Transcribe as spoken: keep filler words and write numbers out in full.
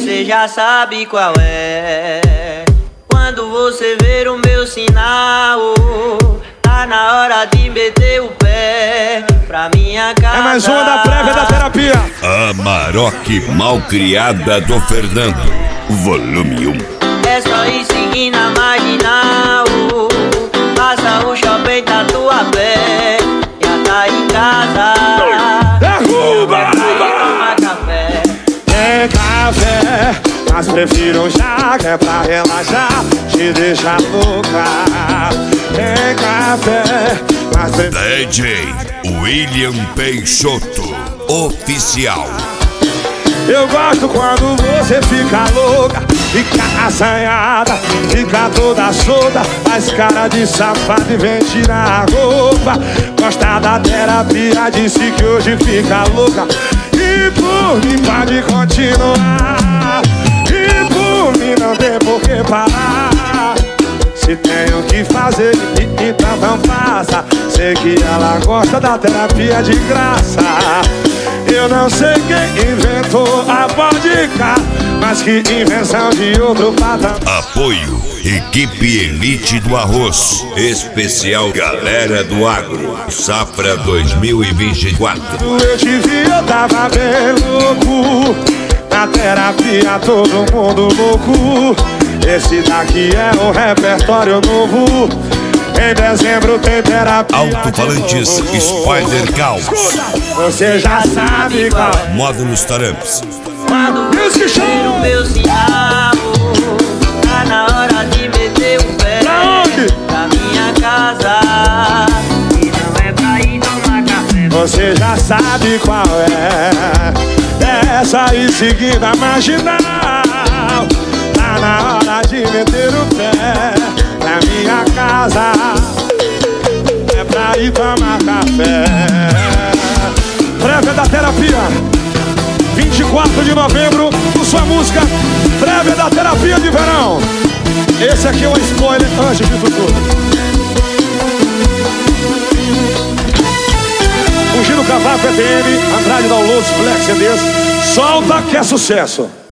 Você já sabe qual é. Quando você ver o meu sinal, tá na hora de meter o pé pra minha casa. É mais uma da prévia da terapia. A Maroc Malcriada do Fernando, volume um. É só ir seguindo a marginal, passa o shopping Tatuapé, já tá em casa. Derruba! Toma café. É café, mas prefiro um chá que é pra relaxar, te deixar louca. É café, mas prefiro... D J William Peixoto, oficial. Eu gosto quando você fica louca, fica assanhada, fica toda solta, faz cara de safado e vem tirar a roupa. Gosta da terapia, disse que hoje fica louca. E por mim pode continuar, e por mim não tem por que parar. Se tem o que fazer, então não faça. Sei que ela gosta da terapia de graça. Eu não sei quem inventou a vodka, mas que invenção de outro patamar. Apoio Equipe Elite do Arroz, especial Galera do Agro, Safra dois mil e vinte e quatro. Eu te vi, eu tava bem louco, na terapia todo mundo louco. Esse daqui é um repertório novo. Em dezembro tem terapia. Alto-falantes Spider Caos. Você já sabe qual é. Módulos Taramps. Quando você ver o meu sinal, tá na hora de meter o pé pra minha casa. E não é pra ir tomar café. Você já sabe qual é. É só ir seguindo a marginal. Tá na hora de meter o pé pra minha casa. É pra ir tomar café. Prévia da terapia, vinte e quatro de novembro, com sua música Prévia da terapia de verão. Esse aqui é um spoiler antes de tudo. Fugindo Cavaco E T M, Andrade Downloads, Flex C Ds. Solta que é sucesso.